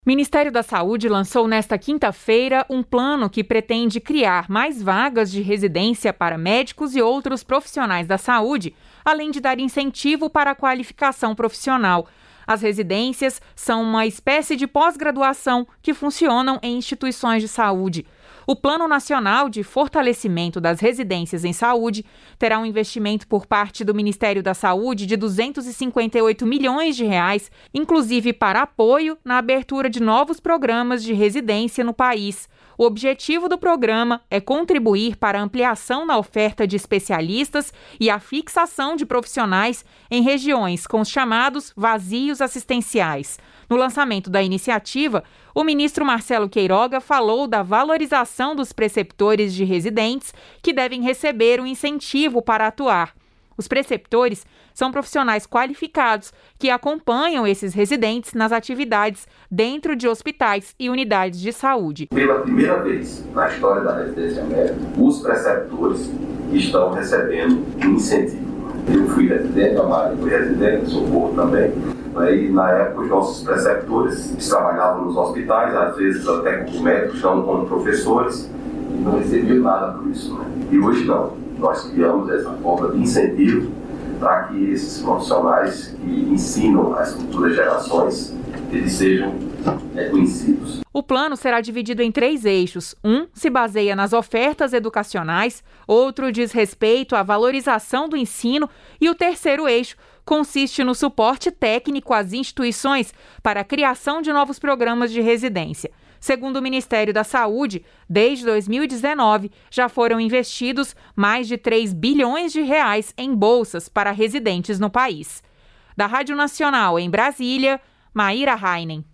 O Ministério da Saúde lançou nesta quinta-feira um plano que pretende criar mais vagas de residência para médicos e outros profissionais da saúde, além de dar incentivo para a qualificação profissional. As residências são uma espécie de pós-graduação que funcionam em instituições de saúde. O Plano Nacional de Fortalecimento das Residências em Saúde terá um investimento por parte do Ministério da Saúde de R$ 258 milhões, inclusive para apoio na abertura de novos programas de residência no país. O objetivo do programa é contribuir para a ampliação na oferta de especialistas e a fixação de profissionais em regiões com os chamados vazios assistenciais. No lançamento da iniciativa, o ministro Marcelo Queiroga falou da valorização dos preceptores de residentes que devem receber um incentivo para atuar. Os preceptores são profissionais qualificados que acompanham esses residentes nas atividades dentro de hospitais e unidades de saúde. Pela primeira vez na história da residência médica, os preceptores estão recebendo um incentivo. Eu fui residente, a Maria foi residente, Socorro também. E na época os nossos preceptores trabalhavam nos hospitais, às vezes até como médicos, não como professores, e não recebiam nada por isso. E hoje não. Nós criamos essa forma de incentivo para que esses profissionais que ensinam as futuras gerações, eles sejam reconhecidos. O plano será dividido em 3 eixos. Um se baseia nas ofertas educacionais, outro diz respeito à valorização do ensino e o terceiro eixo consiste no suporte técnico às instituições para a criação de novos programas de residência. Segundo o Ministério da Saúde, desde 2019 já foram investidos mais de R$ 3 bilhões em bolsas para residentes no país. Da Rádio Nacional em Brasília, Maíra Heinen.